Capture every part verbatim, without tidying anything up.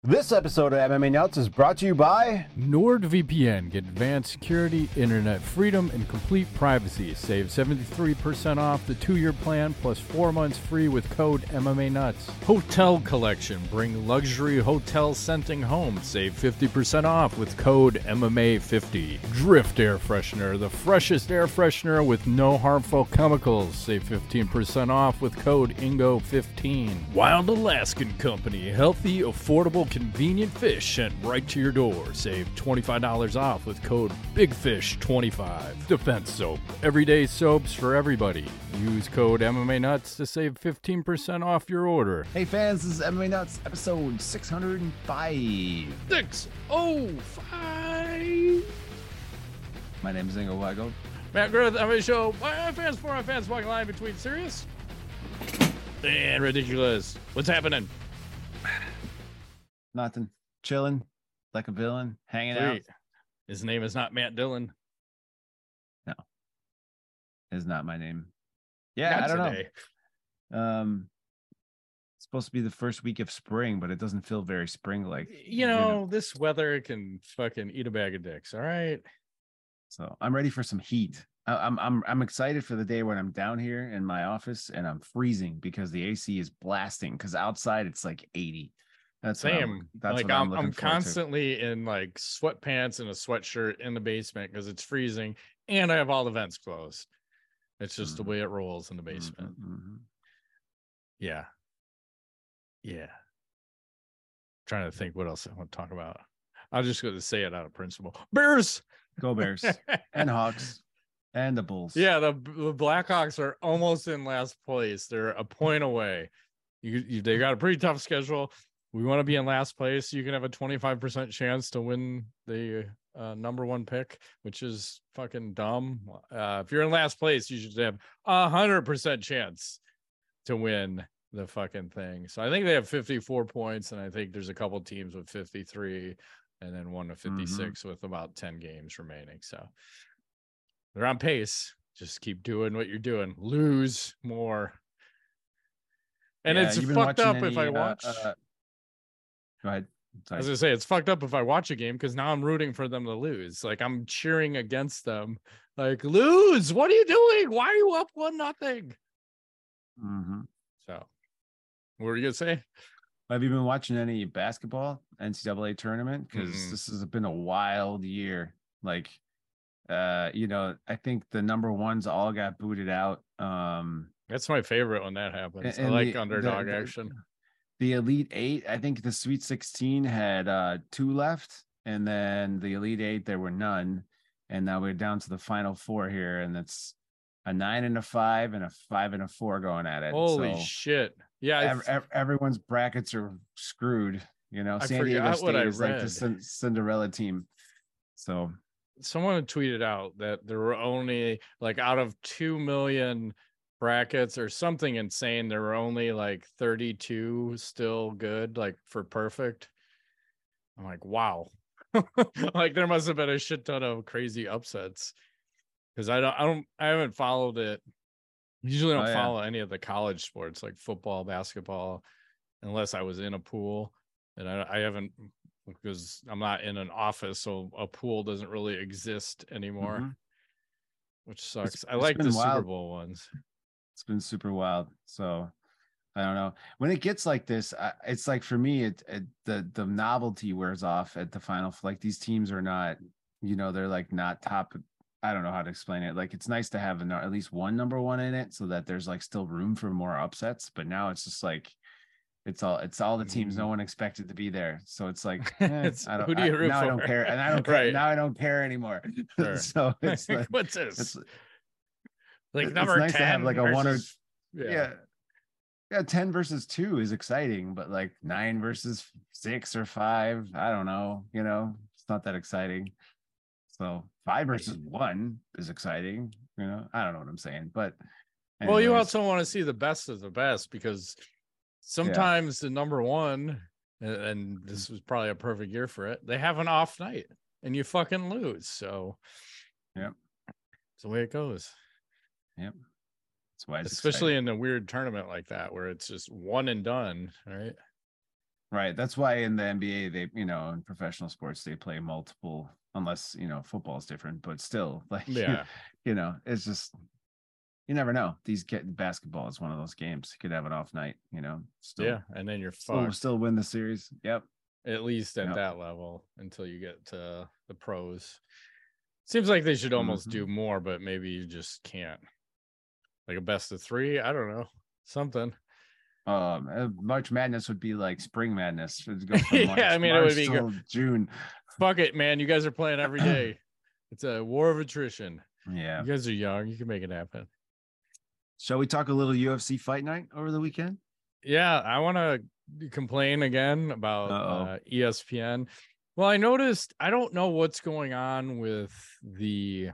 This episode of M M A Nuts is brought to you by NordVPN. Get advanced security, internet freedom, and complete privacy. Save seventy-three percent off the two-year plan plus four months free with code M M A Nuts. Hotel Collection. Bring luxury hotel scenting home. Save fifty percent off with code M M A fifty. Drift Air Freshener. The freshest air freshener with no harmful chemicals. Save fifteen percent off with code Ingo fifteen. Wild Alaskan Company. Healthy, affordable, convenient fish sent right to your door. Save twenty-five dollars off with code Big Fish twenty-five. Defense Soap. Everyday soaps for everybody. Use code M M A Nuts to save fifteen percent off your order. Hey fans, this is M M A Nuts, episode six hundred five. six oh five. My name is Ingo Weigel. Matt Griffith, M M A Show. My fans, for my fans, walking line between serious and ridiculous. What's happening? Nothing. Chilling like a villain, hanging Sweet. out. His name is not Matt Dillon. No, is not my name. Yeah, Not I don't today. know. Um, it's supposed to be the first week of spring, but it doesn't feel very spring-like. You know, this weather can fucking eat a bag of dicks. All right. So I'm ready for some heat. I, I'm I'm I'm excited for the day when I'm down here in my office and I'm freezing because the A C is blasting. Because outside it's like eighty. That's what I'm- Same. that's like what I'm I'm, looking I'm forward to. constantly in like sweatpants and a sweatshirt in the basement because it's freezing, and I have all the vents closed. It's just Mhm. the way it rolls in the basement. Mhm, mhm. Yeah. Yeah. Trying to think what else I want to talk about. I'm just going to say it out of principle. Bears. Go Bears and Hawks and the Bulls. Yeah, the, the Blackhawks are almost in last place. They're a point away. You, you they got a pretty tough schedule. We want to be in last place. You can have a twenty-five percent chance to win the uh, number one pick, which is fucking dumb. Uh, if you're in last place, you should have a hundred percent chance to win the fucking thing. So I think they have fifty-four points, and I think there's a couple teams with fifty-three, and then one with fifty-six with about ten games remaining. So they're on pace. Just keep doing what you're doing. Lose more. And Yeah, it's you've been fucked watching up if any, I uh, watch. uh, Go ahead. I Sorry. was gonna say it's fucked up if I watch a game because now I'm rooting for them to lose. Like I'm cheering against them. Like lose. What are you doing? Why are you up one nothing? Mhm. So, what were you gonna say? Have you been watching any basketball N C double A tournament? Because Mm-mm. this has been a wild year. Like, uh, you know, I think the number ones all got booted out. Um, That's my favorite when that happens. And I like the- underdog the- the- action. the Elite Eight, I think the Sweet sixteen had uh, two left, and then the Elite Eight there were none, and now we're down to the Final Four here, and it's a nine and a five and a five and a four going at it. Holy so shit! Yeah, I ev- ev- everyone's brackets are screwed. You know, I San Diego forgot what State I is like the read. Cin- Cinderella team. So someone tweeted out that there were only like out of two million brackets or something insane, there were only like thirty-two still good, like for perfect. I'm like, wow. Like there must have been a shit ton of crazy upsets because I don't, I don't, I haven't followed it. Usually don't Oh, yeah. follow any of the college sports like football, basketball, unless I was in a pool, and I, I haven't because I'm not in an office, so a pool doesn't really exist anymore, Mhm. which sucks. It's- I it's like the been Super wild. Bowl ones. it's been super wild. So I don't know. When it gets like this, I, it's like for me, it, it the the novelty wears off at the final. Like these teams are not, you know, they're like not top. I don't know how to explain it. Like it's nice to have an, at least one number one in it, so that there's like still room for more upsets. But now it's just like it's all it's all the teams no one expected to be there. So it's like eh, It's- I don't. who do you I- root now I don't for? care, and I don't care. Right. Now I don't care anymore. Sure. So it's like What's this? it's Like it's number nice to ten have, like, a one or- versus- yeah. yeah ten versus two is exciting, but like nine versus six or five, I don't know, you know, it's not that exciting. So five versus one is exciting, you know. I don't know what I'm saying, but Well, you anyways, also want to see the best of the best because sometimes the number one, and, and this was probably a perfect year for it, they have an off night and you fucking lose. So Yep. it's the way it goes. Yep. That's why it's Especially exciting. in a weird tournament like that where it's just one and done, right? Right. That's why in the N B A, they, you know, in professional sports, they play multiple, unless, you know, football is different, but still, like, Yeah. you know, it's just, you never know. These get basketball is one of those games. You could have an off night, you know, still, Yeah. And then you're still, fucked. still win the series. Yep. At least at Yep. that level until you get to the pros. Seems like they should almost Mm-hmm. do more, but maybe you just can't. Like a best of three? I don't know. Something. Um, March Madness would be like spring madness. It'd go from March, Yeah, I mean, March it would be till good. June. Fuck it, man. You guys are playing every day. It's a war of attrition. Yeah. You guys are young. You can make it happen. Shall we talk a little U F C fight night over the weekend? Yeah, I want to complain again about uh, E S P N. Well, I noticed, I don't know what's going on with the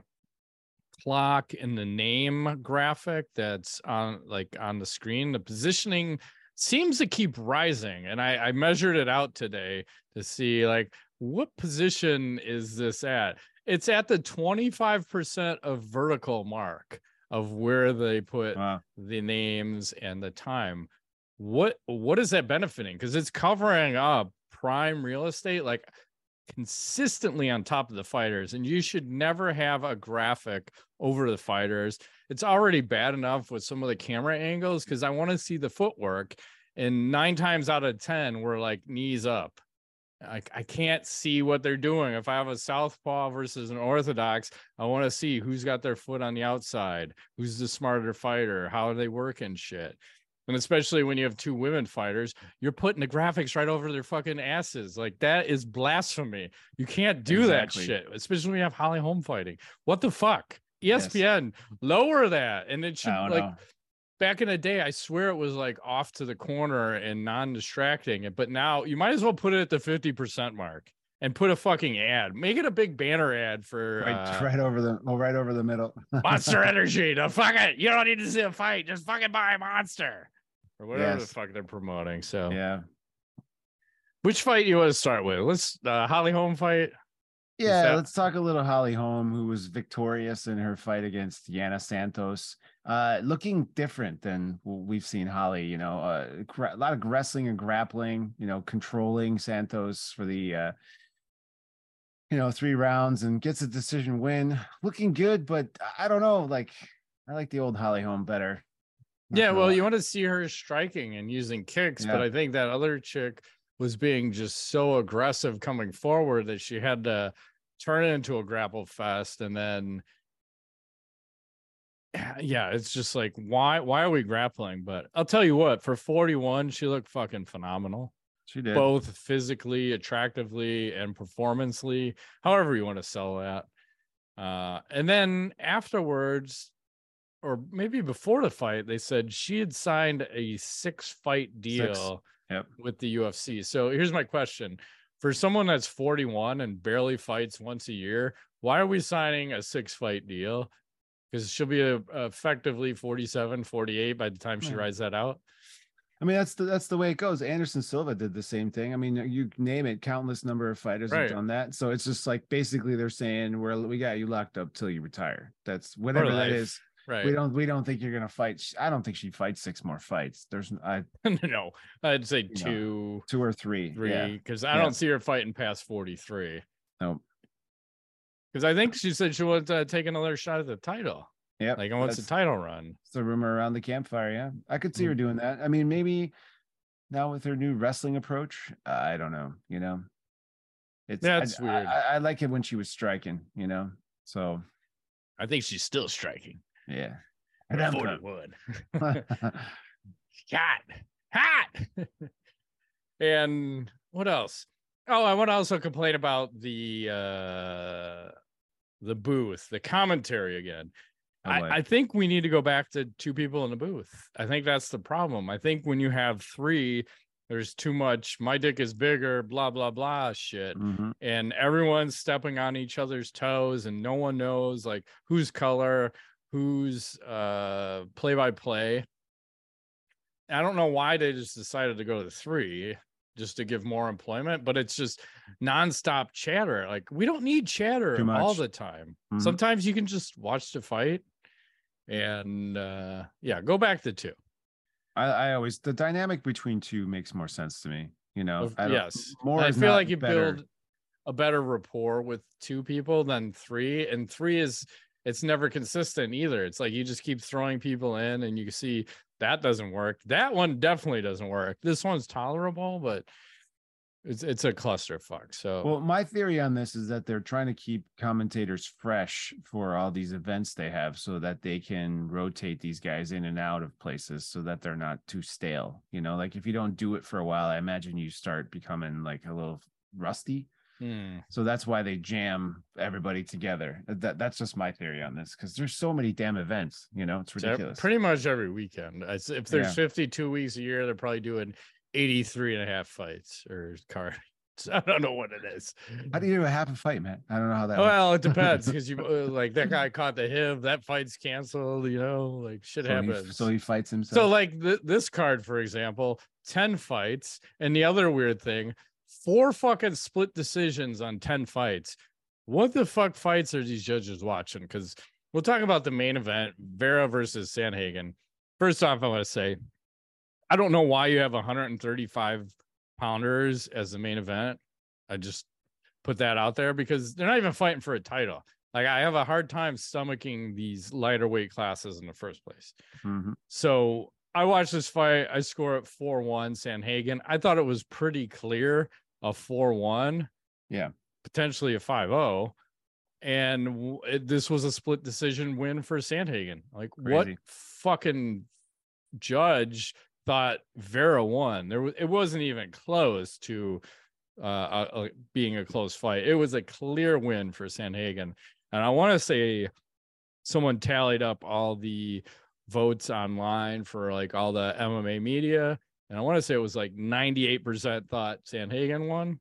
clock and the name graphic that's on like on the screen. The positioning seems to keep rising, and I, I measured it out today to see like what position is this at. It's at the twenty-five percent of vertical mark of where they put wow. the names and the time. What what is that benefiting? Because it's covering up prime real estate like consistently on top of the fighters, and you should never have a graphic over the fighters. It's already bad enough with some of the camera angles because I want to see the footwork, and nine times out of ten we're like knees up. I, I can't see what they're doing. If I have a southpaw versus an orthodox, I want to see who's got their foot on the outside, who's the smarter fighter, how are they working shit. And especially when you have two women fighters, you're putting the graphics right over their fucking asses. Like, that is blasphemy. You can't do exactly. that shit, especially when you have Holly Holm fighting. What the fuck? E S P N, yes. lower that. And it should, like, know. back in the day, I swear it was, like, off to the corner and non-distracting. But now, you might as well put it at the fifty percent mark and put a fucking ad. Make it a big banner ad for... Right, uh, right over the well, right over the middle. Monster Energy. No, fuck it. You don't need to see a fight. Just fucking buy Monster. Or whatever yes. the fuck they're promoting. So yeah, which fight you want to start with? Let's uh, Holly Holm fight. Yeah, that... let's talk a little Holly Holm, who was victorious in her fight against Yana Santos. Uh, looking different than we've seen Holly. You know, uh, a lot of wrestling and grappling. You know, controlling Santos for the uh, you know three rounds and gets a decision win. Looking good, but I don't know. Like, I like the old Holly Holm better. Yeah, well, you want to see her striking and using kicks, yeah. but I think that other chick was being just so aggressive coming forward that she had to turn it into a grapple fest. And then, yeah, it's just like, why, why are we grappling? But I'll tell you what, for forty-one, she looked fucking phenomenal. She did. Both physically, attractively, and performancely, however you want to sell that. Uh, and then afterwards, or maybe before the fight, they said she had signed a six fight deal six. Yep. with the U F C. So here's my question. For someone that's forty-one and barely fights once a year, why are we signing a six fight deal? Because she'll be a, effectively forty-seven, forty-eight by the time she yeah. rides that out. I mean, that's the that's the way it goes. Anderson Silva did the same thing. I mean, you name it, countless number of fighters right. have done that. So it's just like basically they're saying, we're we got you locked up till you retire. That's whatever that is. Right. We don't. We don't think you're gonna fight. I don't think she fights six more fights. There's. I no. I'd say two, know, two or three. Three, because yeah. I yeah. don't see her fighting past forty-three. Nope. Because I think she said she wants to take another shot at the title. Yeah. Like, I wants a title run. It's a rumor around the campfire. Yeah, I could see mm-hmm. her doing that. I mean, maybe now with her new wrestling approach, uh, I don't know. You know, it's yeah, it's I, weird. I, I like it when she was striking. You know, so I think she's still striking. Yeah. forty-one. Hot. Hot. And what else? Oh, I want to also complain about the uh the booth, the commentary again. Oh, I, I think we need to go back to two people in the booth. I think that's the problem. I think when you have three, there's too much my dick is bigger, blah, blah, blah shit. Mm-hmm. And everyone's stepping on each other's toes and no one knows like whose color, who's uh play-by-play. I don't know why they just decided to go to three just to give more employment, but it's just nonstop chatter. Like, we don't need chatter all the time. Mm-hmm. Sometimes you can just watch the fight and uh yeah, go back to two. I, I always the dynamic between two makes more sense to me. You know, I yes. More I is feel not like you better. build a better rapport with two people than three, and three is it's never consistent either. It's like you just keep throwing people in, and you see that doesn't work. That one definitely doesn't work. This one's tolerable, but it's it's a clusterfuck. So, well, my theory on this is that they're trying to keep commentators fresh for all these events they have, so that they can rotate these guys in and out of places, so that they're not too stale. You know, like if you don't do it for a while, I imagine you start becoming like a little rusty. hmm. So that's why they jam everybody together. That that's just my theory on this, because there's so many damn events. You know, it's ridiculous. Pretty much every weekend. If there's Yeah. fifty-two weeks a year, they're probably doing eighty-three and a half fights or cards. I don't know what it is. How do you do a half a fight, man? I don't know how that well works. It depends, because you uh, like that guy caught the hip, that fight's canceled, you know, like shit so happens. He, so he fights himself. So like th- this card, for example, ten fights. And the other weird thing, four fucking split decisions on ten fights. What the fuck fights are these judges watching? Because we'll talk about the main event, Vera versus Sandhagen. First off, I want to say, I don't know why you have one hundred thirty-five pounders as the main event. I just put that out there because they're not even fighting for a title. Like, I have a hard time stomaching these lighter weight classes in the first place. Mm-hmm. So I watched this fight. I score it four one Sandhagen. I thought it was pretty clear a four one. Yeah. Potentially a five oh. And it, this was a split decision win for Sandhagen. Like, Crazy. What fucking judge thought Vera won? There was, it wasn't even close to uh, uh, being a close fight. It was a clear win for Sandhagen. And I want to say someone tallied up all the votes online for like all the M M A media. And I want to say it was like ninety-eight percent thought Sandhagen won.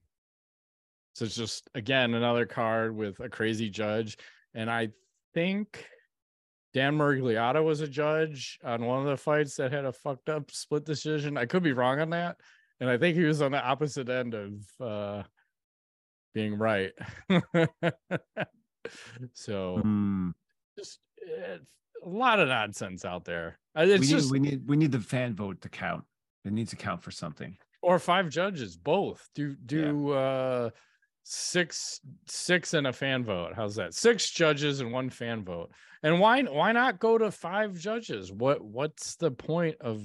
So it's just, again, another card with a crazy judge. And I think Dan Miragliotta was a judge on one of the fights that had a fucked up split decision. I could be wrong on that. And I think he was on the opposite end of uh, being right. So mm. just uh, a lot of nonsense out there. It's we, just, need, we need we need the fan vote to count. It needs to count for something. Or five judges, both. Do do yeah. uh six six and a fan vote. How's that? Six judges and one fan vote. And why why not go to five judges? What what's the point of,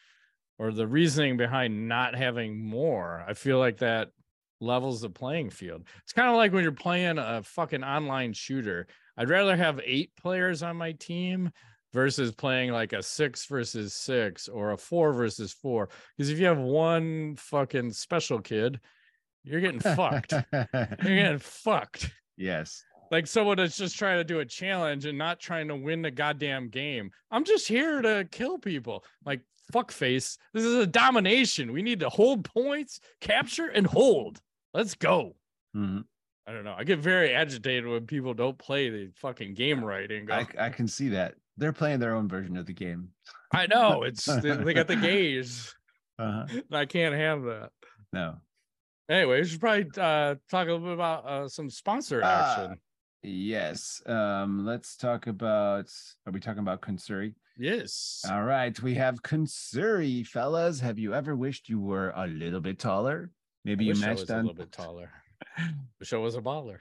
or the reasoning behind not having more? I feel like that levels the playing field. It's kind of like when you're playing a fucking online shooter. I'd rather have eight players on my team versus playing like a six versus six or a four versus four. Because if you have one fucking special kid, you're getting fucked. You're getting fucked. Yes. Like someone that's just trying to do a challenge and not trying to win the goddamn game. I'm just here to kill people. Like, fuck face. This is a domination. We need to hold points, capture, and hold. Let's go. Mm-hmm. I don't know. I get very agitated when people don't play the fucking game right. And go, I, I can see that. They're playing their own version of the game. I know. It's they, they got the gaze. Uh-huh. I can't have that. No. Anyway, we should probably uh, talk a little bit about uh, some sponsor action. Uh, yes. Um, let's talk about, are we talking about Kunsuri? Yes. All right. We have Kunsuri, fellas. Have you ever wished you were a little bit taller? Maybe I you wish matched I was on... a little bit taller. Wish I was a baller.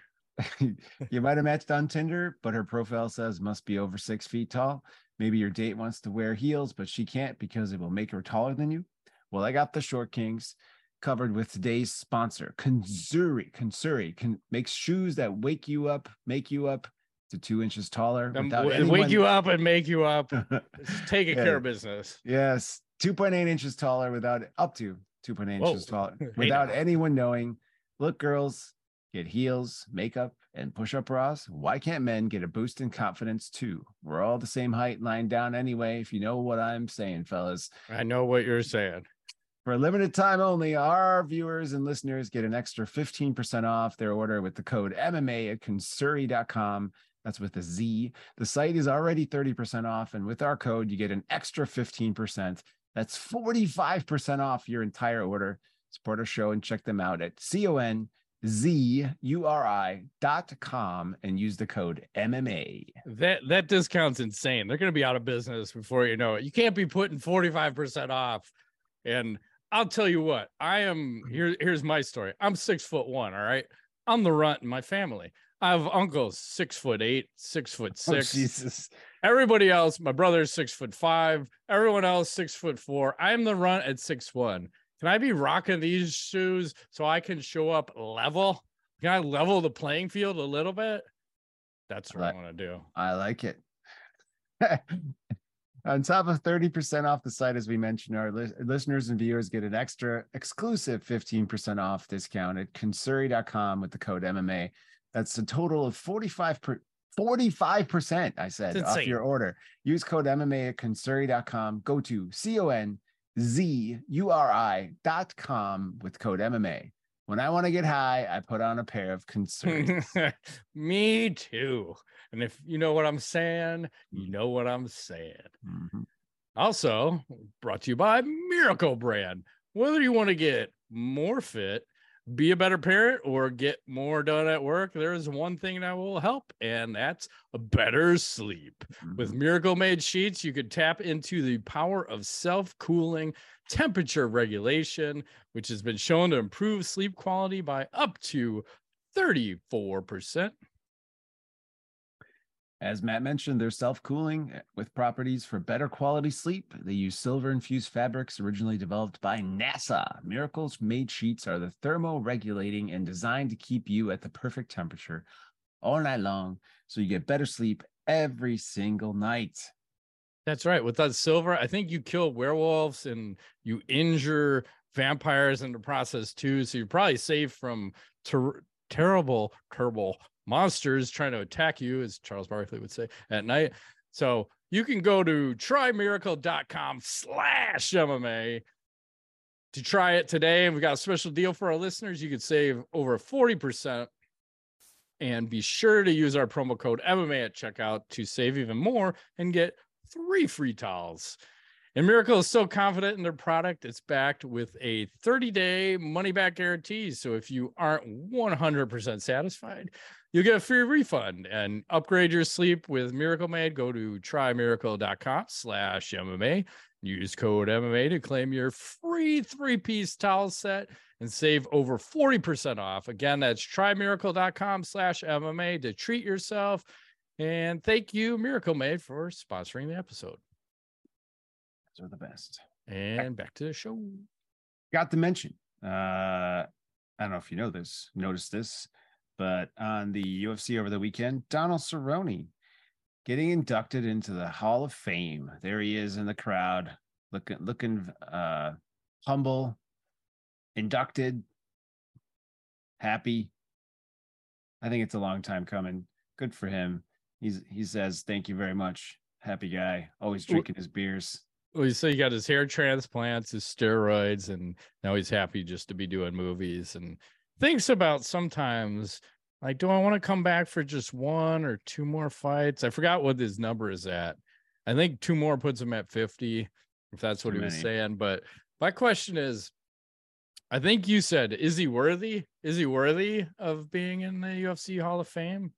You might have matched on Tinder, but her profile says must be over six feet tall. Maybe your date wants to wear heels, but she can't because it will make her taller than you. Well, I got the Short Kings covered with today's sponsor, Kunsuri. Kunsuri can makes shoes that wake you up, make you up to two inches taller. Without w- anyone... Wake you up and make you up. Taking yeah. care of business. Yes, two point eight inches taller without up to two point eight inches taller without hey anyone knowing. Look, girls, get heels, makeup, and push-up bras. Why can't men get a boost in confidence too? We're all the same height, lying down anyway, if you know what I'm saying, fellas. I know what you're saying. For a limited time only, our viewers and listeners get an extra fifteen percent off their order with the code M M A at kunsuri dot com. That's with a Z. The site is already thirty percent off, and with our code, you get an extra fifteen percent. That's forty-five percent off your entire order. Support our show and check them out at C O N Z U R I dot com and use the code M M A. That that discount's insane. They're going to be out of business before you know it. You can't be putting forty-five percent off and I'll tell you what, I am here. Here's my story. I'm six foot one. All right. I'm the runt in my family. I have uncles six foot eight, six foot six. Oh, Jesus. Everybody else, my brother's six foot five. Everyone else six foot four. I'm the runt at six one. Can I be rocking these shoes so I can show up level? Can I level the playing field a little bit? That's what I, like, I want to do. I like it. On top of thirty percent off the site, as we mentioned, our li- listeners and viewers get an extra exclusive fifteen percent off discount at Consuri dot com with the code M M A. That's a total of forty-five per, forty-five percent, I said, off your order. Use code M M A at Consuri dot com. Go to C O N Z U R I dot com with code M M A. When I want to get high, I put on a pair of Consuris. Me too. And if you know what I'm saying, you know what I'm saying. Mm-hmm. Also, brought to you by Miracle Brand. Whether you want to get more fit, be a better parent, or get more done at work, there is one thing that will help, and that's a better sleep. Mm-hmm. With Miracle Made sheets, you could tap into the power of self-cooling temperature regulation, which has been shown to improve sleep quality by up to thirty-four percent. As Matt mentioned, they're self-cooling with properties for better quality sleep. They use silver-infused fabrics originally developed by NASA. Miracle's Made sheets are the thermo-regulating and designed to keep you at the perfect temperature all night long, so you get better sleep every single night. That's right. With that silver, I think you kill werewolves and you injure vampires in the process too. So you're probably safe from ter- terrible, terrible monsters trying to attack you, as Charles Barkley would say, at night. So you can go to try miracle dot com slash M M A to try it today. And we got a special deal for our listeners. You could save over forty percent. And be sure to use our promo code M M A at checkout to save even more and get three free towels. And Miracle is so confident in their product, it's backed with a thirty-day money-back guarantee. So if you aren't one hundred percent satisfied, you'll get a free refund and upgrade your sleep with Miracle Made. Go to try miracle dot com slash M M A. Use code M M A to claim your free three-piece towel set and save over forty percent off. Again, that's try miracle dot com slash M M A to treat yourself. And thank you, Miracle Made, for sponsoring the episode. Those are the best. And back to the show. Got to mention, uh, I don't know if you know this, noticed this, but on the U F C over the weekend, Donald Cerrone getting inducted into the Hall of Fame. There he is in the crowd, looking, looking uh, humble, inducted, happy. I think it's a long time coming. Good for him. He's he says, thank you very much. Happy guy, always drinking his beers. Well, so he got his hair transplants, his steroids, and now he's happy just to be doing movies and thinks about sometimes, like, do I want to come back for just one or two more fights? I forgot what his number is at. I think two more puts him at fifty, if that's what he was saying. But my question is, I think you said, is he worthy? Is he worthy of being in the U F C Hall of Fame?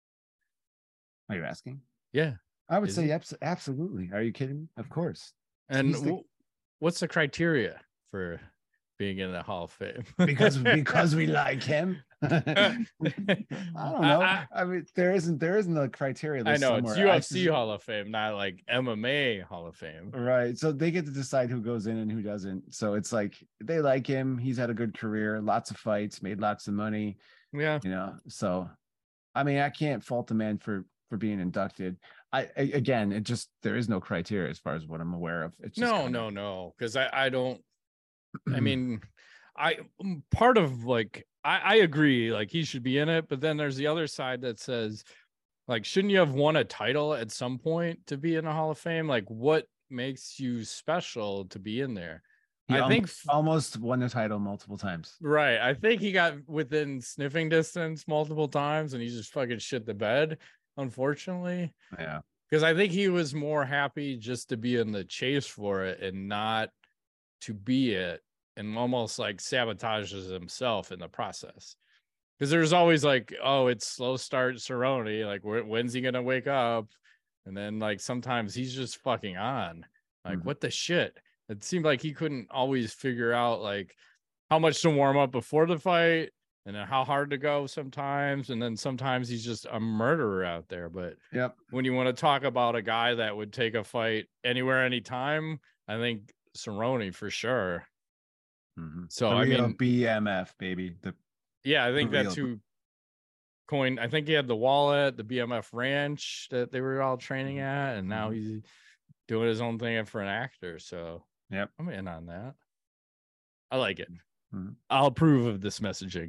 Are you asking? Yeah. I would say abs- absolutely. Are you kidding me? Of course. And the... what's the criteria for being in the Hall of Fame? because because we like him. I don't know. I, I mean, there isn't there isn't a criteria. I know it's U F C Hall of Fame, not like M M A Hall of Fame. Right. So they get to decide who goes in and who doesn't. So it's like they like him. He's had a good career, lots of fights, made lots of money. Yeah. You know. So, I mean, I can't fault the man for for being inducted. I, I again, it just there is no criteria as far as what I'm aware of. It's just no, kinda... no, no, because I I don't. I mean, I part of like I, I agree, like he should be in it, but then there's the other side that says, like, shouldn't you have won a title at some point to be in the Hall of Fame? Like, what makes you special to be in there? He I almost, think almost won the title multiple times. Right. I think he got within sniffing distance multiple times and he just fucking shit the bed, unfortunately. Yeah. Because I think he was more happy just to be in the chase for it and not to be it, and almost like sabotages himself in the process. Because there's always like, oh, it's slow start Cerrone. Like, when's he going to wake up? And then like sometimes he's just fucking on. Like, mm-hmm. What the shit? it seemed like he couldn't always figure out like how much to warm up before the fight and then how hard to go sometimes. And then sometimes he's just a murderer out there. But yep. when you want to talk about a guy that would take a fight anywhere, anytime, I think Cerrone for sure. Mm-hmm. So the I real mean, B M F baby. The yeah, I think that's who coined. I think he had the wallet, the B M F ranch that they were all training at, and now he's doing his own thing for an actor. So yep, I'm in on that. I like it. Mm-hmm. I'll approve of this messaging.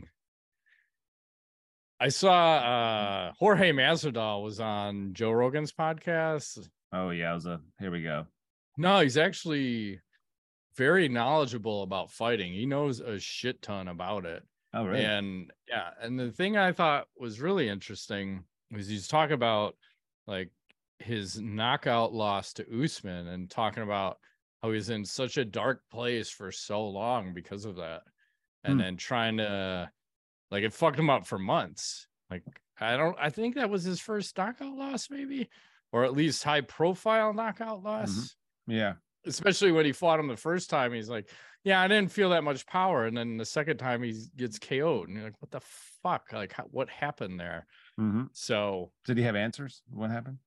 I saw uh, Jorge Masvidal was on Joe Rogan's podcast. Oh yeah, it was a here we go. No, he's actually very knowledgeable about fighting. He knows a shit ton about it. Oh, really? And yeah, and the thing I thought was really interesting was he's talking about like his knockout loss to Usman and talking about how he's in such a dark place for so long because of that. And hmm. then trying to like it fucked him up for months. Like I don't I think that was his first knockout loss, maybe, or at least high profile knockout loss. Mm-hmm. Yeah. Especially when he fought him the first time, he's like, yeah, I didn't feel that much power. And then the second time he gets K O'd. And you're like, what the fuck? Like, how, what happened there? Mm-hmm. So. Did he have answers? What happened?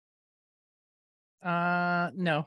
Uh, no.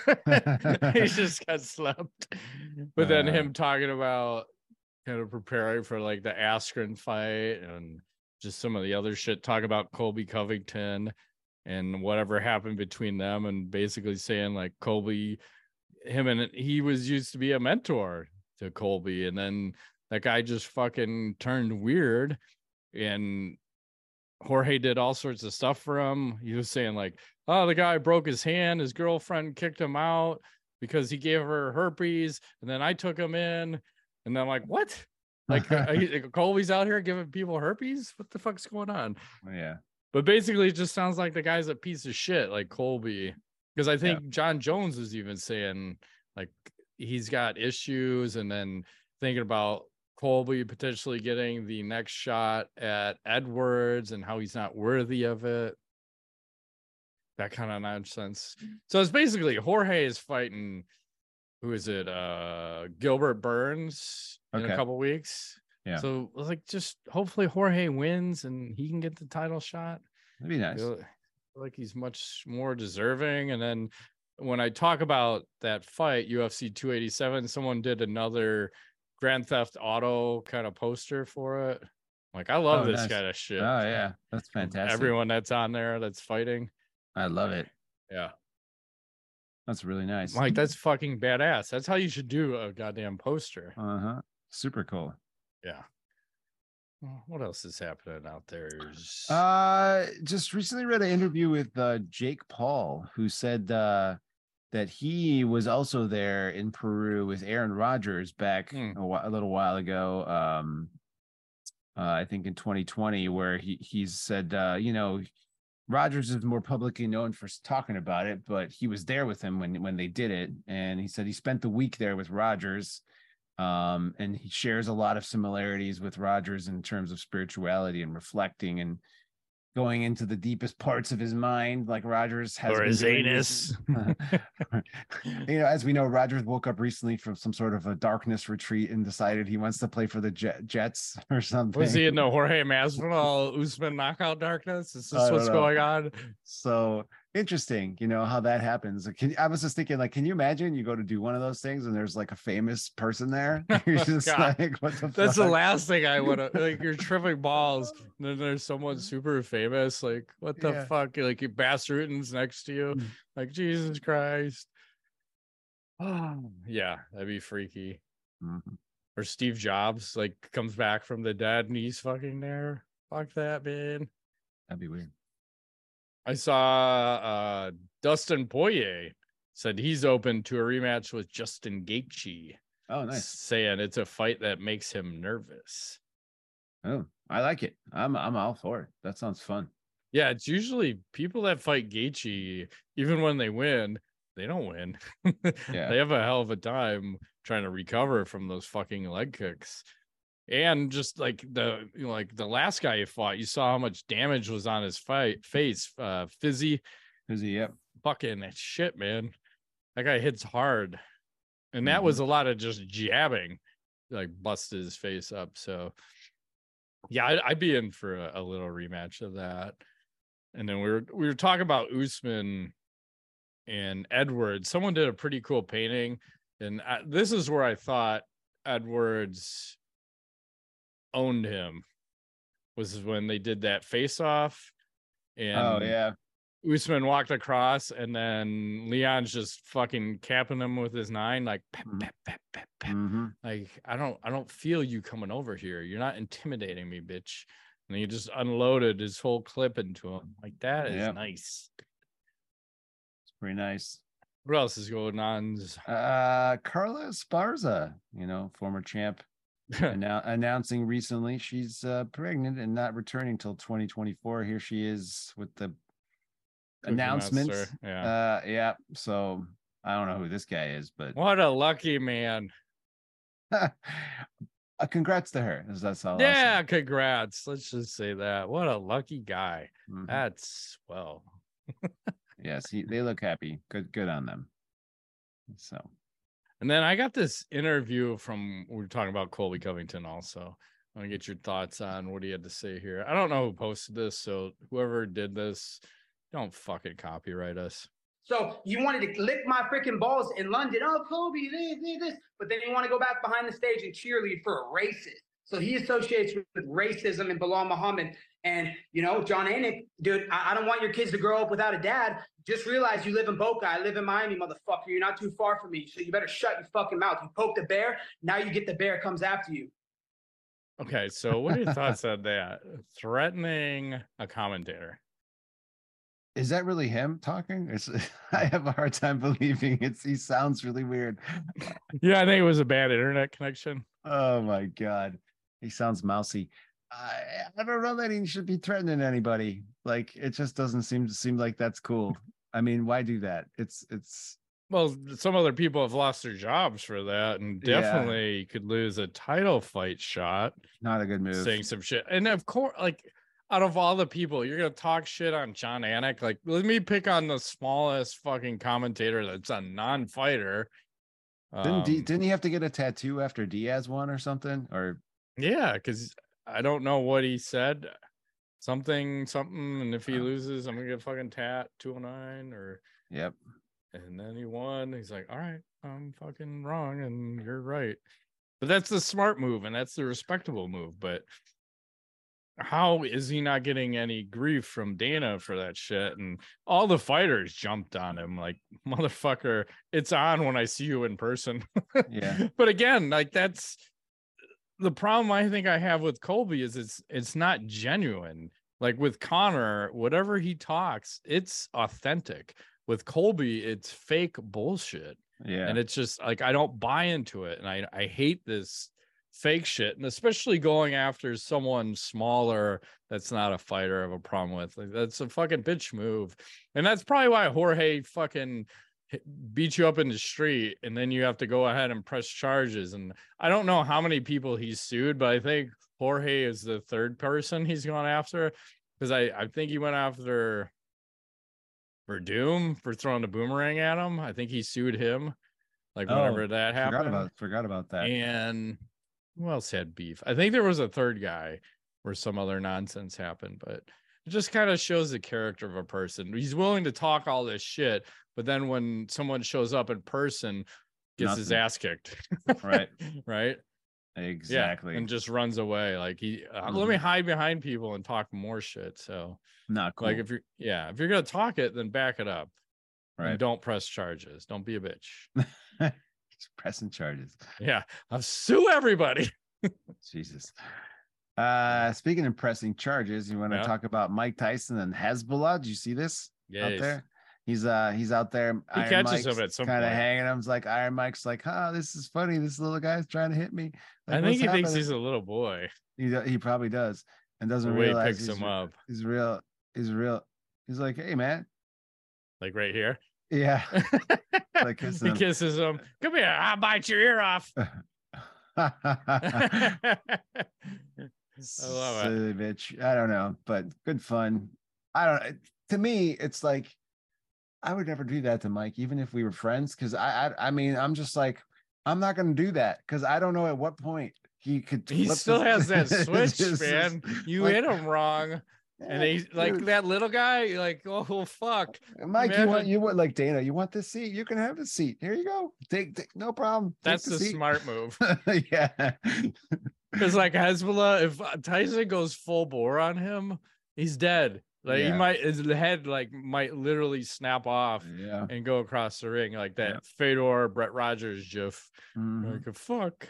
He just got slept. But then uh, him talking about kind of preparing for like the Askren fight and just some of the other shit, talking about Colby Covington and whatever happened between them, and basically saying like Colby, him and he was used to be a mentor to Colby, and then that guy just fucking turned weird, and Jorge did all sorts of stuff for him. He was saying like, oh, the guy broke his hand, his girlfriend kicked him out because he gave her herpes, and then I took him in, and I'm like, what? Like, like Colby's out here giving people herpes? What the fuck's going on? Yeah. But basically, it just sounds like the guy's a piece of shit, like Colby. Because I think yeah. John Jones is even saying, like, he's got issues, and then thinking about Colby potentially getting the next shot at Edwards and how he's not worthy of it. That kind of nonsense. So it's basically Jorge is fighting, who is it? Uh, Gilbert Burns in okay. a couple weeks. Yeah. So like, just hopefully Jorge wins and he can get the title shot. That'd be nice. I feel like he's much more deserving. And then when I talk about that fight, U F C two eighty-seven, someone did another Grand Theft Auto kind of poster for it. Like, I love oh, this nice. kind of shit. Oh yeah, that's fantastic. Everyone that's on there that's fighting. I love it. Yeah. That's really nice. Like, that's fucking badass. That's how you should do a goddamn poster. Uh-huh. Super cool. Yeah. Well, what else is happening out there? Uh, just recently read an interview with uh, Jake Paul, who said uh, that he was also there in Peru with Aaron Rodgers back hmm. a, wh- a little while ago. Um, uh, I think in twenty twenty, where he he's said, uh, you know, Rodgers is more publicly known for talking about it, but he was there with him when when they did it, and he said he spent the week there with Rodgers. Um, and he shares a lot of similarities with Rodgers in terms of spirituality and reflecting and going into the deepest parts of his mind, like Rodgers has. Or his anus. You know, as we know, Rodgers woke up recently from some sort of a darkness retreat and decided he wants to play for the Jet, Jets or something. Was he in the Jorge Masvidal Usman knockout darkness? Is this what's know. going on? So interesting, you know, how that happens. Can, I was just thinking, like, can you imagine you go to do one of those things and there's like a famous person there? You're just like, what the That's fuck? the last thing I would have. Like, you're tripping balls, and then there's someone super famous. Like, what the Yeah. fuck? Like, your Bass Rutin's next to you. Like, Jesus Christ. Oh, yeah, that'd be freaky. Mm-hmm. Or Steve Jobs, like, comes back from the dead and he's fucking there. Fuck that, man. That'd be weird. I saw uh, Dustin Poirier said he's open to a rematch with Justin Gaethje. Oh, nice. Saying it's a fight that makes him nervous. Oh, I like it. I'm I'm all for it. That sounds fun. Yeah, it's usually people that fight Gaethje, even when they win, they don't win. Yeah. They have a hell of a time trying to recover from those fucking leg kicks. And just like the you know, like the last guy he fought, you saw how much damage was on his fight face. Uh, Fizzy, Fizzy, yep. fucking that shit, man. That guy hits hard. And that mm-hmm. was a lot of just jabbing, like busted his face up. So yeah, I'd, I'd be in for a, a little rematch of that. And then we were we were talking about Usman and Edwards. Someone did a pretty cool painting, and I, this is where I thought Edwards owned him. Was when they did that face off, and oh yeah, Usman walked across, and then Leon's just fucking capping him with his nine, like pep, mm-hmm. pep, pep, pep, pep. Mm-hmm. Like I don't, I don't feel you coming over here. You're not intimidating me, bitch. And he just unloaded his whole clip into him. Like that is yep. nice. It's pretty nice. What else is going on? Uh, Carla Esparza, you know, former champ, annou- announcing recently she's uh, pregnant and not returning till twenty twenty-four. Here she is with the Cookie announcement. Monster. Yeah. Uh, yeah. So I don't know who this guy is, but what a lucky man. uh, congrats to her. That's all. Yeah, awesome. Congrats. Let's just say that. What a lucky guy. Mm-hmm. That's well. Yes, he, they look happy. Good, good on them. So, and then I got this interview from we were talking about Colby Covington. Also, I want to get your thoughts on what he had to say here. I don't know who posted this, so whoever did this, don't fucking copyright us. So you wanted to lick my freaking balls in London. Oh, Kobe, this, this, this. But then you want to go back behind the stage and cheerlead for a racist. So he associates with, with racism and Bilal Muhammad. And, you know, John Anik, dude, I, I don't want your kids to grow up without a dad. Just realize you live in Boca. I live in Miami, motherfucker. You're not too far from me. So you better shut your fucking mouth. You poke the bear. Now you get the bear comes after you. Okay, so what are your thoughts on that? Threatening a commentator. Is that really him talking? It's, I have a hard time believing it's. He sounds really weird. Yeah, I think it was a bad internet connection. Oh my God, he sounds mousy. I, I don't know that he should be threatening anybody. Like it just doesn't seem to seem like that's cool. I mean, why do that? It's it's. Well, some other people have lost their jobs for that, and definitely yeah. could lose a title fight shot. Not a good move. Saying some shit, and of course, like. Out of all the people, you're gonna talk shit on John Anik. Like, let me pick on the smallest fucking commentator that's a non-fighter. Didn't Um, D, didn't he have to get a tattoo after Diaz won or something? Or yeah, because I don't know what he said. Something, something, and if he oh. loses, I'm gonna get a fucking tat two oh nine or yep. And then he won. He's like, all right, I'm fucking wrong, and you're right. But that's the smart move, and that's the respectable move. But how is he not getting any grief from Dana for that shit? And all the fighters jumped on him like, motherfucker, it's on when I see you in person. Yeah. But again, like that's the problem I think I have with Colby is it's it's not genuine. Like with Conor, whatever he talks, it's authentic. With Colby, it's fake bullshit. Yeah. And it's just like I don't buy into it. And I, I hate this fake shit, and especially going after someone smaller that's not a fighter I have a problem with. Like, that's a fucking bitch move. And that's probably why Jorge fucking beat you up in the street, and then you have to go ahead and press charges. And I don't know how many people he's sued, but I think Jorge is the third person he's gone after, because I, I think he went after Verdum for throwing the boomerang at him. I think he sued him, like oh, whenever that happened. Forgot about, forgot about that. And who else had beef? I think there was a third guy where some other nonsense happened, but it just kind of shows the character of a person. He's willing to talk all this shit, but then when someone shows up in person, gets Nothing. his ass kicked. Right. Right. Exactly. Yeah, and just runs away. Like he, uh, mm-hmm. let me hide behind people and talk more shit. So not cool. Like if you're, yeah, if you're going to talk it, then back it up. Right. And don't press charges. Don't be a bitch. Pressing charges. Yeah, I'll sue everybody. Jesus. Uh speaking of pressing charges, you want to yeah. talk about Mike Tyson and Hezbollah? Did you see this yes. out there? He's uh he's out there. He Iron catches Mike's him at some kind of point. hanging him. It's like Iron Mike's like, oh, this is funny. This little guy's trying to hit me. Like, I think he happening? thinks he's a little boy. He he probably does, and doesn't the way realize he picks he's, him up. He's real. He's real. He's like, hey man, like right here. Yeah. Like he him. kisses him. Come here, I'll bite your ear off. I love Silly it. Bitch. I don't know, but good fun. I don't. To me, it's like I would never do that to Mike, even if we were friends. Because I, I, I mean, I'm just like, I'm not going to do that because I don't know at what point he could. He still his, has that switch, just, man. You like, hit him wrong. And they like dude. that little guy, like, oh fuck. Mike, Imagine. you want you want like Dana, you want this seat? You can have the seat. Here you go. Take, take no problem. Take That's the, the seat. smart move. Yeah. Because like Hezbollah, if Tyson goes full bore on him, he's dead. Like yeah. he might his head like might literally snap off yeah. and go across the ring like that. Yeah. Fedor Brett Rogers gif. Mm-hmm. Like a fuck.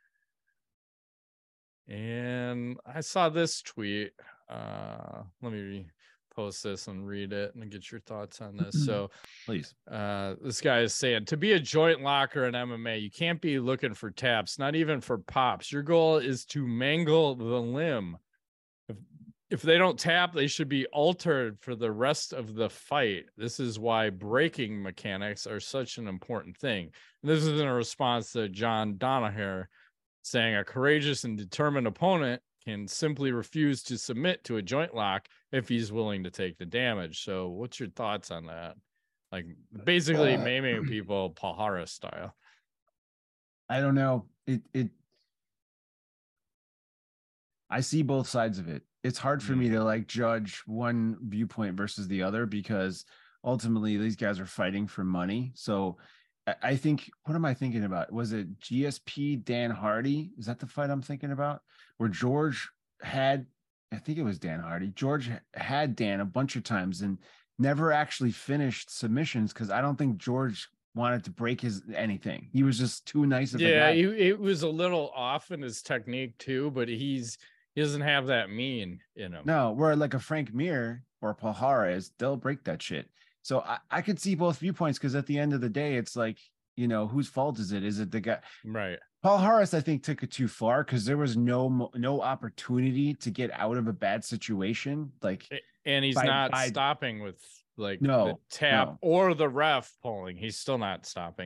And I saw this tweet. Uh, let me post this and read it and get your thoughts on this. So, please. Uh, this guy is saying to be a joint locker in M M A, you can't be looking for taps, not even for pops. Your goal is to mangle the limb. If if they don't tap, they should be altered for the rest of the fight. This is why breaking mechanics are such an important thing. And this is in a response to John Danaher saying a courageous and determined opponent can simply refuse to submit to a joint lock if he's willing to take the damage. So what's your thoughts on that? Like basically uh, maiming people Paul Harris style. I don't know. It it I see both sides of it. It's hard for mm. me to like judge one viewpoint versus the other because ultimately these guys are fighting for money. So I think, what am I thinking about? Was it G S P Dan Hardy? Is that the fight I'm thinking about? Where George had, I think it was Dan Hardy. George had Dan a bunch of times and never actually finished submissions because I don't think George wanted to break his anything. He was just too nice of a yeah, guy. Yeah, it was a little off in his technique too, but he's he doesn't have that mean in him. No, where like a Frank Mir or Paul Harris, they'll break that shit. So I, I could see both viewpoints because at the end of the day, it's like, you know, whose fault is it? Is it the guy? Right. Paul Harris, I think, took it too far because there was no no opportunity to get out of a bad situation. Like, and he's by, not by, stopping with like no, the tap no. or the ref pulling. He's still not stopping.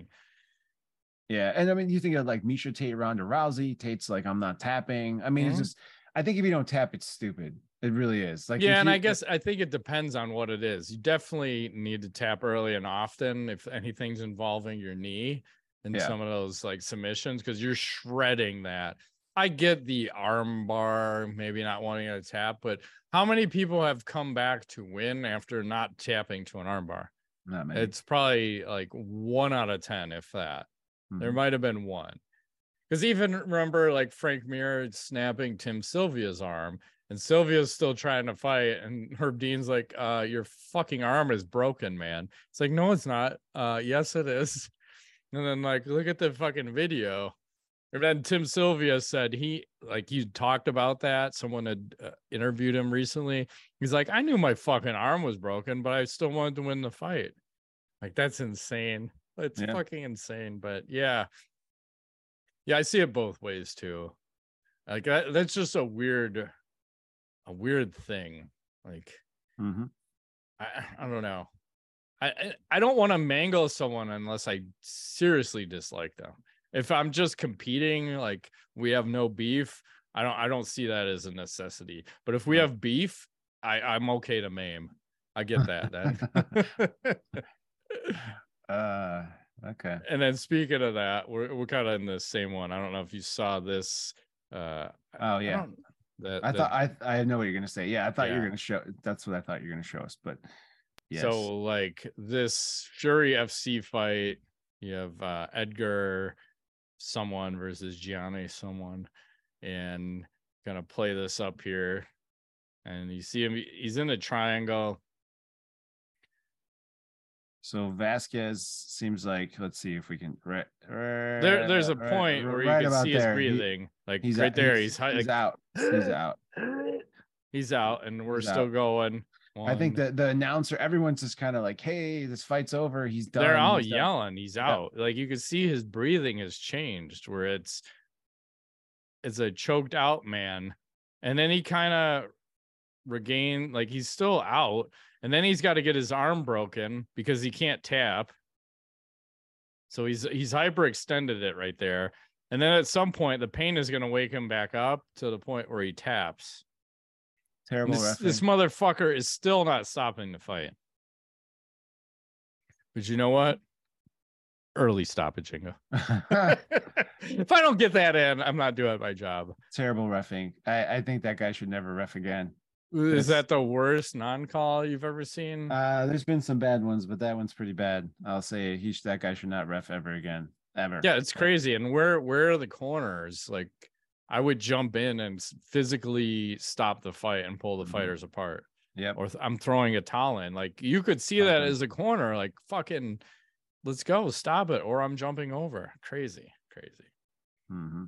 Yeah, and I mean, you think of like Miesha Tate, Ronda Rousey. Tate's like, I'm not tapping. I mean, mm-hmm. it's just, I think if you don't tap, it's stupid. It really is. Like, yeah, and you, I guess I think it depends on what it is. You definitely need to tap early and often if anything's involving your knee and yeah. some of those like submissions because you're shredding that. I get the arm bar, maybe not wanting to tap, but how many people have come back to win after not tapping to an arm bar? Not many. It's probably like one out of ten, if that. Mm-hmm. There might have been one. Because even remember like Frank Mir snapping Tim Sylvia's arm. And Sylvia's still trying to fight, and Herb Dean's like, uh, your fucking arm is broken, man. It's like, no, it's not. Uh, yes, it is. And then, like, look at the fucking video. And then Tim Sylvia said he, like, he talked about that. Someone had uh, interviewed him recently. He's like, I knew my fucking arm was broken, but I still wanted to win the fight. Like, that's insane. It's yeah. fucking insane. But, yeah. Yeah, I see it both ways, too. Like, that, that's just a weird... a weird thing. Like, mm-hmm. I, I don't know. I, I don't want to mangle someone unless I seriously dislike them. If I'm just competing, like we have no beef, I don't, I don't see that as a necessity, but if we have beef, I I'm okay to maim. I get that then. uh, okay. And then speaking of that, we're, we're kind of in the same one. I don't know if you saw this. Uh, oh yeah. That, I that, thought I I know what you're gonna say. Yeah, I thought yeah. you were gonna show. That's what I thought you were gonna show us. But yes. So like this Fury F C fight, you have uh, Edgar someone versus Gianni someone, and gonna play this up here, and you see him. He's in a triangle. So Vasquez seems like, let's see if we can. Right, right there, there's a point right, where right you can see his there. breathing, he, like he's right out, there. He's, he's, he's like, out. He's out. He's out, and we're he's still out. going. One. I think that the announcer, everyone's just kind of like, "Hey, this fight's over. He's done." They're all he's yelling. Done. He's out. Yeah. Like you can see his breathing has changed, where it's it's a choked out man, and then he kind of regained, like he's still out. And then he's got to get his arm broken because he can't tap. So he's he's hyperextended it right there. And then at some point, the pain is going to wake him back up to the point where he taps. Terrible. This, this motherfucker is still not stopping the fight. But you know what? early stoppage, Inga. If I don't get that in, I'm not doing my job. Terrible reffing. I, I think that guy should never ref again. Is that the worst non-call you've ever seen? Uh, there's been some bad ones, but that one's pretty bad. I'll say he that guy should not ref ever again. Ever. Yeah, it's crazy. And where where are the corners? Like, I would jump in and physically stop the fight and pull the mm-hmm. fighters apart. Yeah. Or th- I'm throwing a towel in. Like, you could see that as a corner. Like, fucking, let's go, stop it, or I'm jumping over. Crazy, crazy. Mm-hmm.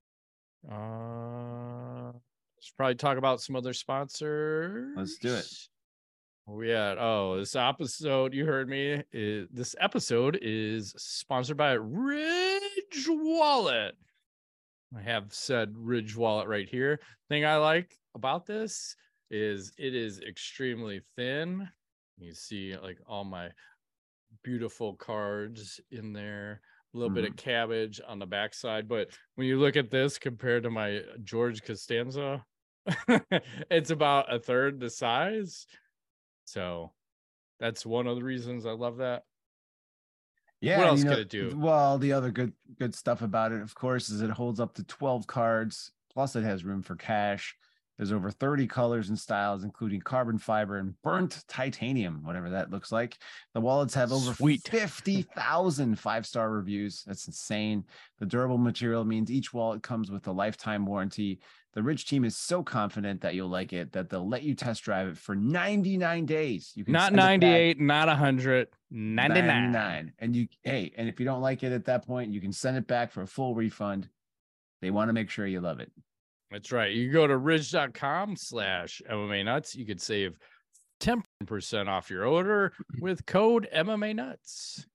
Uh, should probably talk about some other sponsors. Let's do it. Where we at? Oh, this episode, you heard me. Is, this episode is sponsored by Ridge Wallet. I have said Ridge Wallet right here. Thing I like about this is it is extremely thin. You see like all my beautiful cards in there. A little mm-hmm. bit of cabbage on the backside. But when you look at this compared to my George Costanza, it's about a third the size. So that's one of the reasons I love that. Yeah. What else you know, could it do? Well, the other good good stuff about it, of course, is it holds up to twelve cards. Plus, it has room for cash. There's over thirty colors and styles, including carbon fiber and burnt titanium, whatever that looks like. The wallets have over Sweet. fifty thousand five-star reviews. That's insane. The durable material means each wallet comes with a lifetime warranty. The Ridge team is so confident that you'll like it that they'll let you test drive it for ninety-nine days. You can not ninety-eight, not one hundred, ninety-nine. ninety-nine. And you, hey, and if you don't like it at that point, you can send it back for a full refund. They want to make sure you love it. That's right. You go to ridge.com slash MMA nuts. You could save ten percent off your order with code M M A nuts.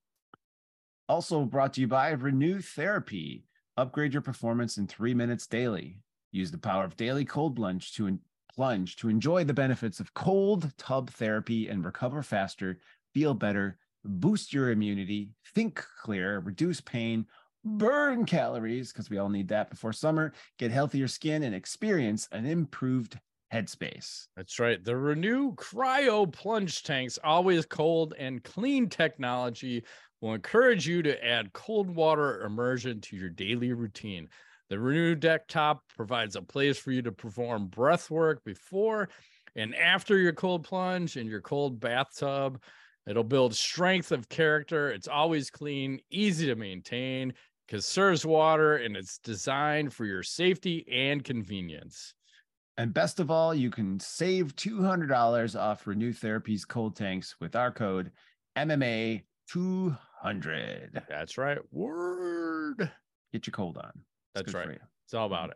Also brought to you by Renew Therapy. Upgrade your performance in three minutes daily. Use the power of daily cold plunge to en- plunge to enjoy the benefits of cold tub therapy and recover faster, feel better, boost your immunity, think clear, reduce pain, burn calories, because we all need that before summer, get healthier skin, and experience an improved headspace. That's right. The Renew Cryo Plunge Tanks, always cold and clean technology, will encourage you to add cold water immersion to your daily routine. The Renew Deck Top provides a place for you to perform breath work before and after your cold plunge in your cold bathtub. It'll build strength of character. It's always clean, easy to maintain, conserves water, and it's designed for your safety and convenience. And best of all, you can save two hundred dollars off Renew Therapy's cold tanks with our code M M A two hundred. That's right. Word. Get your cold on. That's right. It's all about it.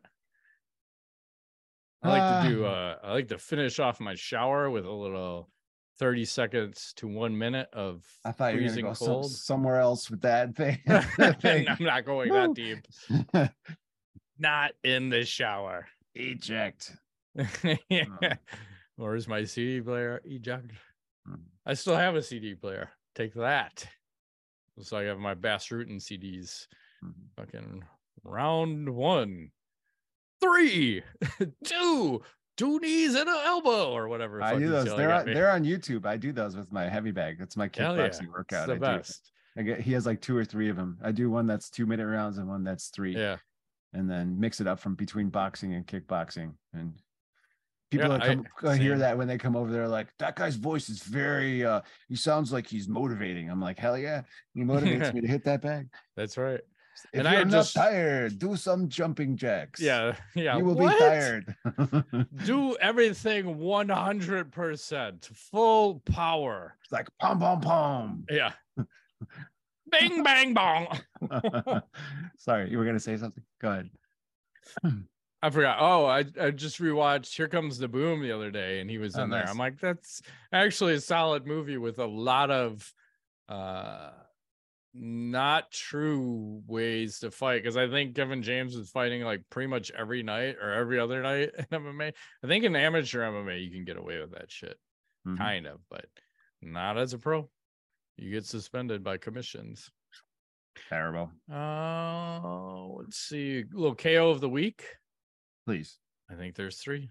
I like uh, to do uh I like to finish off my shower with a little thirty seconds to one minute of I thought you were gonna go cold. some, somewhere else with that thing. I'm not going that deep. Not in the shower. Eject. Yeah. Oh. Where's my C D player? Eject. Hmm. I still have a C D player. Take that. So I have my Bass Rutten C Ds. Hmm. Fucking round one, three, two, two knees and an elbow, or whatever. I do those. They're on, they're on YouTube. I do those with my heavy bag. That's my kickboxing yeah. workout. It's the I best. Do. I get. He has like two or three of them. I do one that's two minute rounds and one that's three. Yeah, and then mix it up from between boxing and kickboxing. And people yeah, that come, I, hear that when they come over, they're like, "That guy's voice is very. uh He sounds like he's motivating." I'm like, "Hell yeah, he motivates me to hit that bag." That's right. If and you're I not just tired, do some jumping jacks. Yeah, yeah. You will what? be tired. Do everything one hundred percent, full power. It's like pom pom pom. Yeah. Bing bang bong. Sorry, you were gonna say something. Go ahead. I forgot. Oh, I, I just rewatched Here Comes the Boom the other day, and he was oh, in nice. there. I'm like, that's actually a solid movie with a lot of uh not true ways to fight, because I think Kevin James is fighting like pretty much every night or every other night in M M A. I think in amateur M M A you can get away with that shit, mm-hmm. kind of, but not as a pro. You get suspended by commissions. Terrible. Uh, let's see. A little K O of the week, please. I think there's three.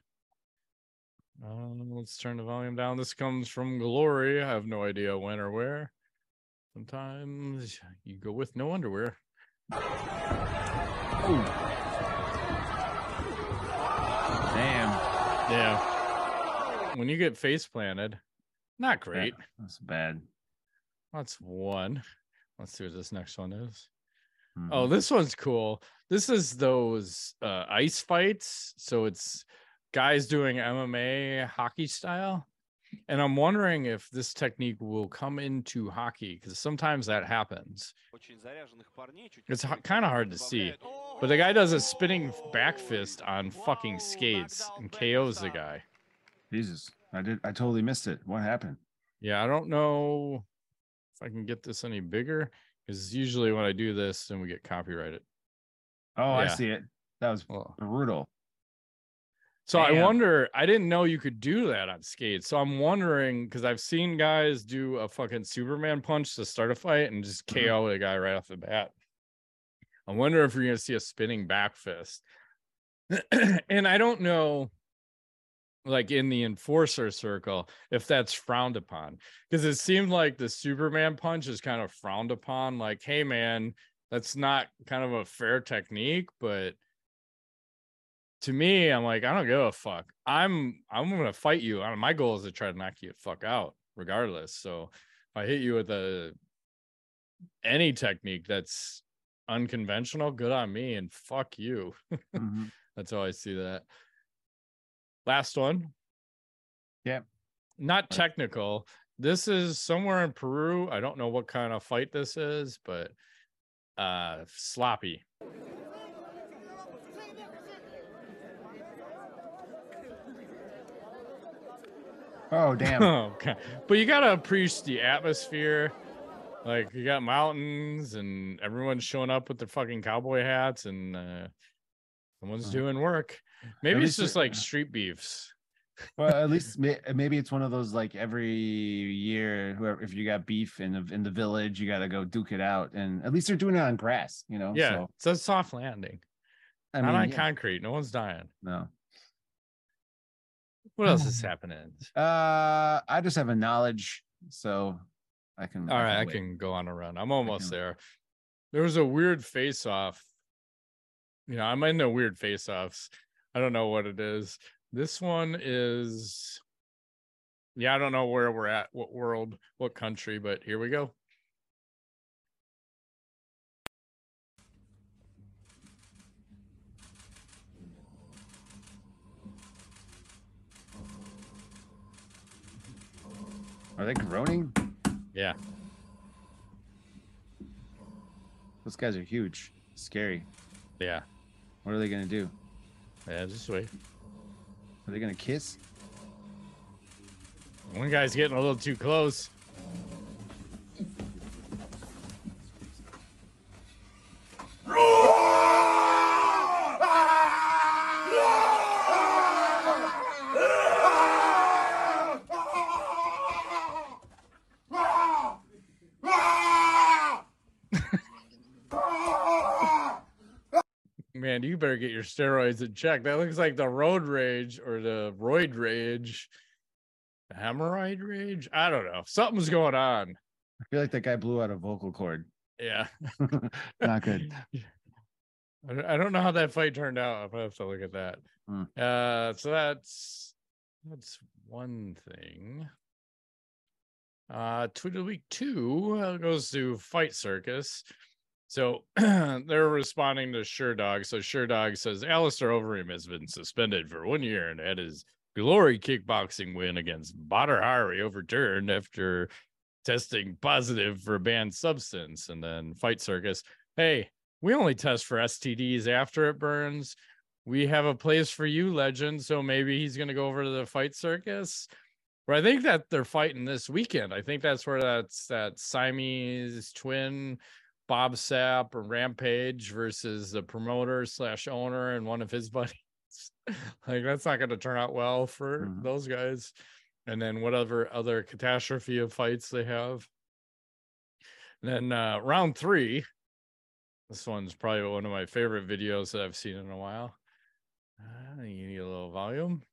Uh, let's turn the volume down. This comes from Glory. I have no idea when or where. Sometimes you go with no underwear. Oh. Damn. Yeah. When you get face planted, not great. Yeah, that's bad. That's one. Let's see what this next one is. Mm-hmm. Oh, this one's cool. This is those uh, ice fights. So it's guys doing M M A hockey style. And I'm wondering if this technique will come into hockey, because sometimes that happens. It's h- kind of hard to see. But the guy does a spinning back fist on fucking skates and K Os the guy. Jesus. I did. I totally missed it. What happened? Yeah, I don't know if I can get this any bigger, because usually when I do this, then we get copyrighted. Oh, yeah. I see it. That was well, brutal. So Damn. I wonder, I didn't know you could do that on skates. So I'm wondering, because I've seen guys do a fucking Superman punch to start a fight and just K O mm-hmm. a guy right off the bat. I wonder if you're going to see a spinning back fist. And I don't know, like in the enforcer circle, if that's frowned upon, because it seemed like the Superman punch is kind of frowned upon. Like, hey man, that's not kind of a fair technique. But to me, I'm like, I don't give a fuck. I'm I'm gonna fight you. My goal is to try to knock you the fuck out, regardless. So if I hit you with a any technique that's unconventional, good on me, and fuck you. Mm-hmm. That's how I see that. Last one. Yeah. Not technical. This is somewhere in Peru. I don't know what kind of fight this is, but uh sloppy. Oh, damn. Okay. But you gotta appreciate the atmosphere. Like, you got mountains and everyone's showing up with their fucking cowboy hats, and uh someone's uh-huh. doing work. Maybe it's just like street beefs. Well, at least maybe it's one of those, like, every year, whoever, if you got beef in the, in the village, you got to go duke it out. And at least they're doing it on grass, you know? Yeah, so. It's a soft landing. I Not mean, on yeah. concrete. No one's dying. No. What else is happening? Uh, I just have a knowledge, so I can. All I right, can I can go on a run. I'm almost there. There was a weird face-off. You know, I'm into weird face-offs. I don't know what it is. This one is, yeah, I don't know where we're at, what world, what country, but here we go. Are they groaning? Yeah. Those guys are huge. Scary. Yeah. What are they going to do? Yeah, just wait. Are they going to kiss? One guy's getting a little too close. Man, you better get your steroids in check. That looks like the road rage or the roid rage. The hemorrhoid rage? I don't know. Something's going on. I feel like that guy blew out a vocal cord. Yeah. Not good. I don't know how that fight turned out. I'll have to look at that. Hmm. Uh, so that's that's one thing. Uh, Tweet of the Week two uh, goes to Fight Circus. So they're responding to Sherdog. So Sherdog says Alistair Overeem has been suspended for one year and had his glory kickboxing win against Badr Hari overturned after testing positive for a banned substance. And then Fight Circus, hey, we only test for S T Ds after it burns. We have a place for you, legend. So maybe he's going to go over to the Fight Circus. Where I think that they're fighting this weekend. I think that's where that's that Siamese twin Bob Sapp or Rampage versus the promoter slash owner and one of his buddies. Like, that's not going to turn out well for mm-hmm. those guys. And then whatever other catastrophe of fights they have. And then uh, round three. This one's probably one of my favorite videos that I've seen in a while. Uh, you need a little volume.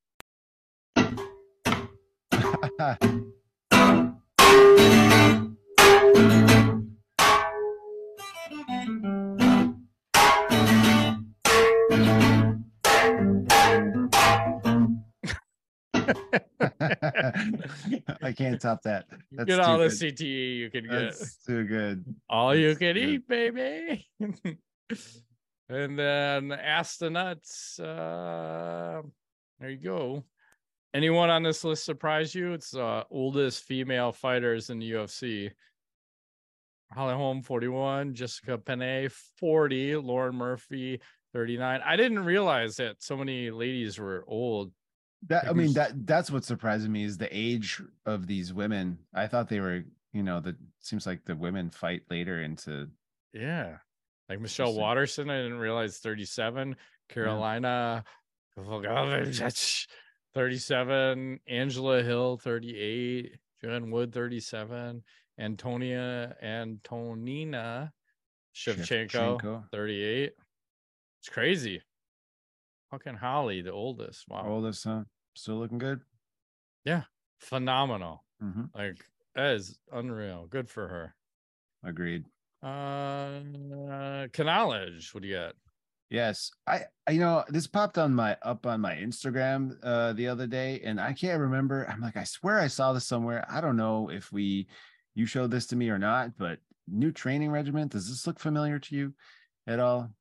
I can't top that. That's get all too the good. C T E you can get. That's too good. All That's you can good. eat, baby. And then Ask the Nuts. Uh, there you go. Anyone on this list surprise you? It's uh oldest female fighters in the U F C. Holly Holm, forty-one, Jessica Penne, forty, Lauren Murphy, thirty-nine. I didn't realize that so many ladies were old. That I mean that that's what surprises me is the age of these women. I thought they were, you know, that seems like the women fight later into Yeah. Like Michelle Watterson, I didn't realize thirty-seven. Carolina yeah. thirty-seven. Angela Hill, thirty-eight. Joanne Wood, thirty-seven. Antonia Antonina Shevchenko, Shevchenko, thirty-eight. It's crazy. Fucking Holly, the oldest. Wow. Oldest, huh? Still looking good. Yeah. Phenomenal. Mm-hmm. Like, that is unreal. Good for her. Agreed. Uh, uh Knowledge. What do you got? Yes. I, I you know, this popped on my up on my Instagram uh the other day, and I can't remember. I'm like, I swear I saw this somewhere. I don't know if we you showed this to me or not, but new training regimen. Does this look familiar to you at all?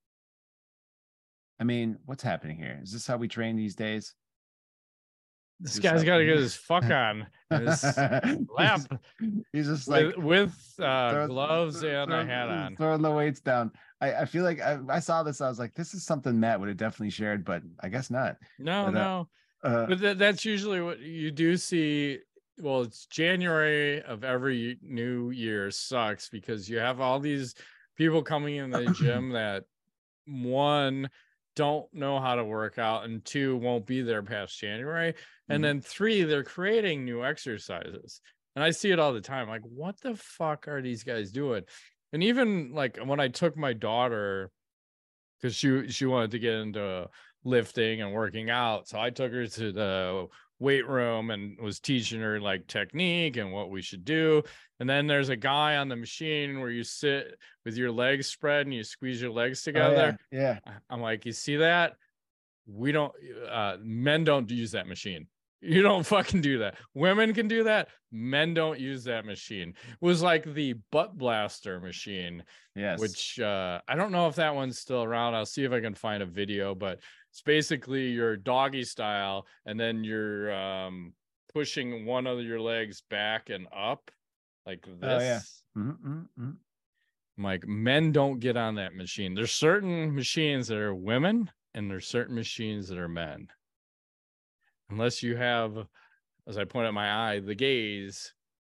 I mean, what's happening here? Is this how we train these days? This guy's got to get his fuck on. His lap. He's just like with, with uh, throw, gloves throw, and throw, a hat on, throwing the weights down. I, I feel like I, I saw this. I was like, this is something Matt would have definitely shared, but I guess not. No, but, no. Uh, uh, but th- that's usually what you do see. Well, it's January of every new year sucks because you have all these people coming in the gym that one don't know how to work out and two won't be there past January. And mm-hmm. then three, they're creating new exercises. And I see it all the time. Like, what the fuck are these guys doing? And even like when I took my daughter, because she she wanted to get into lifting and working out. So I took her to the weight room and was teaching her like technique and what we should do. And then there's a guy on the machine where you sit with your legs spread and you squeeze your legs together. Oh, yeah, yeah. I'm like, you see that? We don't, uh, men don't use that machine. You don't fucking do that. Women can do that. Men don't use that machine. It was like the butt blaster machine. Yes. Which uh, I don't know if that one's still around. I'll see if I can find a video, but it's basically your doggy style. And then you're um, pushing one of your legs back and up like this. Oh, yeah. Mm-hmm, mm-hmm. I'm like, men don't get on that machine. There's certain machines that are women and there's certain machines that are men. Unless you have, as I point at my eye, the gaze.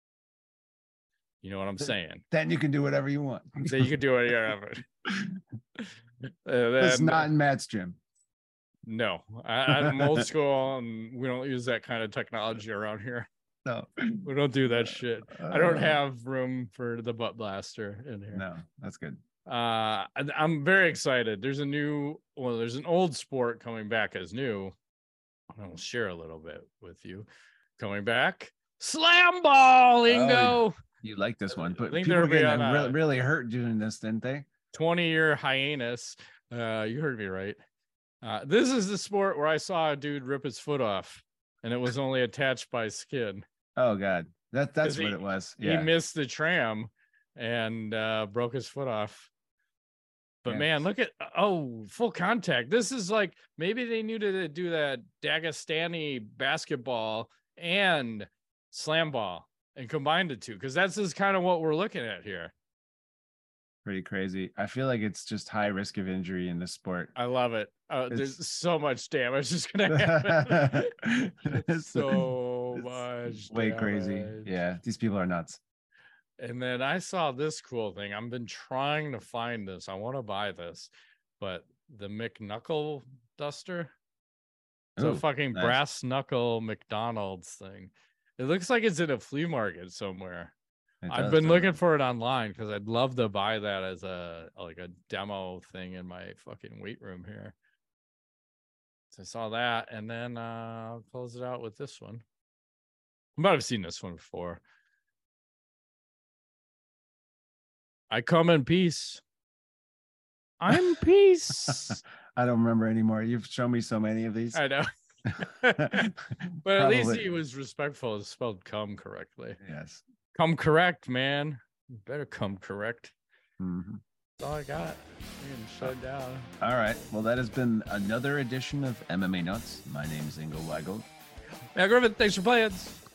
You know what I'm saying? Then you can do whatever you want. Then you can do whatever. uh, It's not in Matt's gym. No, I, I'm old school, and we don't use that kind of technology around here. No, we don't do that shit. I don't have room for the butt blaster in here. No, that's good. Uh, I'm very excited. There's a new, well, there's an old sport coming back as new. I'll share a little bit with you. Coming back, slam ball, Ingo. Oh, you like this one, but people were getting really, really hurt doing this, didn't they? twenty year hiatus. Uh, you heard me right. Uh, this is the sport where I saw a dude rip his foot off, and it was only attached by skin. Oh God, that that's what he, it was. Yeah. He missed the tram and uh, broke his foot off. But yeah. Man, look at, oh, full contact. This is like, maybe they knew to do that Dagestani basketball and slam ball and combine the two, because that's just kind of what we're looking at here. Pretty crazy. I feel like it's just high risk of injury in this sport. I love it. Uh, there's so much damage is going to happen. so it's much way damage. Crazy. Yeah, these people are nuts. And then I saw this cool thing. I've been trying to find this. I want to buy this, but the McKnuckle duster. It's Ooh, a fucking nice. Brass knuckle McDonald's thing. It looks like it's in a flea market somewhere. It I've been looking for it online because I'd love to buy that as a like a demo thing in my fucking weight room here. So I saw that, and then uh, I'll close it out with this one. You might have seen this one before. I come in peace. I'm peace. I don't remember anymore. You've shown me so many of these. I know. But at least he was respectful and spelled "come" correctly. Yes. Come correct, man. You better come correct. Mm-hmm. That's all I got. I'm getting shut down. All right. Well, that has been another edition of M M A Nuts. My name is Ingo Weigel. Matt Griffin, thanks for playing.